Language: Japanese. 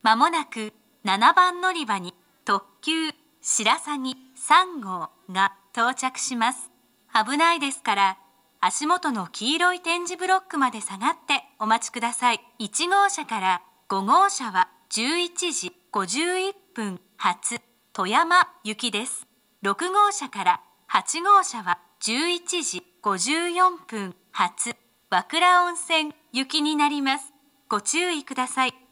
まもなく7番乗り場に特急白鷺3号が到着します。危ないですから、足元の黄色い点字ブロックまで下がってお待ちください。1号車から5号車は11時51分発富山行きです。6号車から8号車は11時54分発和倉温泉行きになります。ご注意ください。